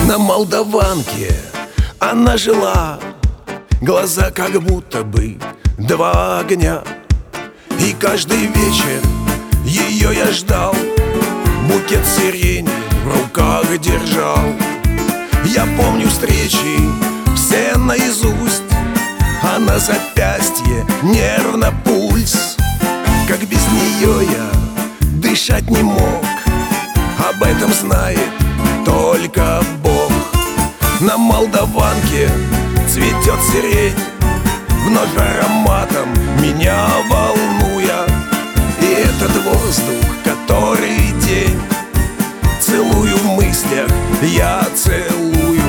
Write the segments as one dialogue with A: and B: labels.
A: На Молдаванке она жила, глаза как будто бы два огня. И каждый вечер ее я ждал, букет сирени в руках держал. Я помню встречи все наизусть, а на запястье нервно пульс. Как без нее я дышать не мог, об этом знает только Бог. На Молдаванке цветет сирень, вновь ароматом меня волнуя. И этот воздух, который день целую в мыслях, я целую.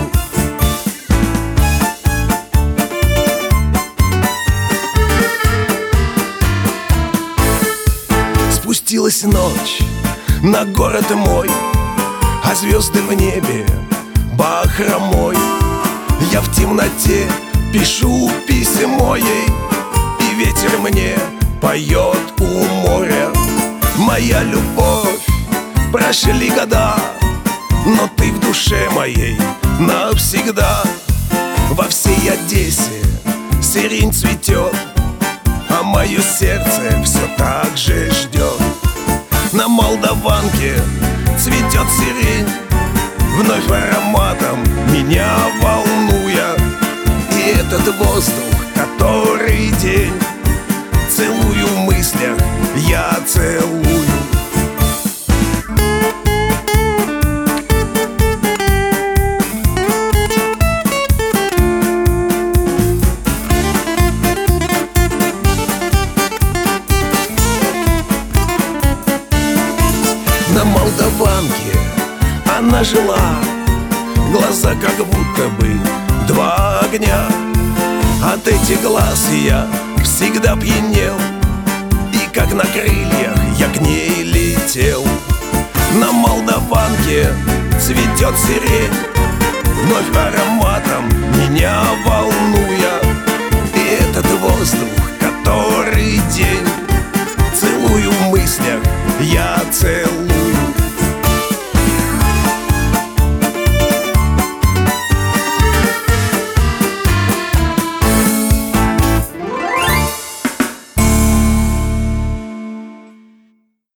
A: Спустилась ночь на город мой, а звезды в небе бахромой. Я в темноте пишу письмо ей, и ветер мне поет у моря. Моя любовь, прошли года, но ты в душе моей навсегда. Во всей Одессе сирень цветет, а мое сердце все так же ждет. На Молдаванке цветет сирень, вновь ароматом меня волнуя. И этот воздух, который день целую в мыслях, я целую. На Молдаванке она жила, глаза как будто бы два огня. От этих глаз я всегда пьянел, и как на крыльях я к ней летел. На Молдаванке цветет сирень, вновь ароматом меня волнуя. И этот воздух, который день целую в мыслях, я целую.